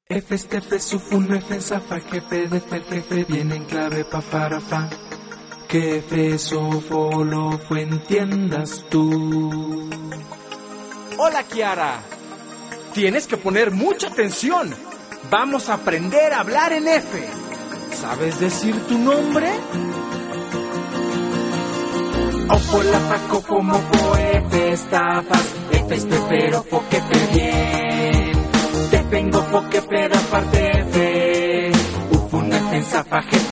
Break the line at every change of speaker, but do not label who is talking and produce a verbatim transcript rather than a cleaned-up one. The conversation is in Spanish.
F, F, Sufun, F, Zafa, jefe de F, jefe, viene en clave pa para fa. Que F, Sofo, lo fue, entiendas tú.
Hola, Kiara. Tienes que poner mucha atención. Vamos a aprender a hablar en F. ¿Sabes decir tu nombre?
Ofo, la fa, cofo, mofo, F, estafas, F, espero, fo, que te bien. Te vengo, fo, que peda, parte F. Ufun, F, Zafa, jefe,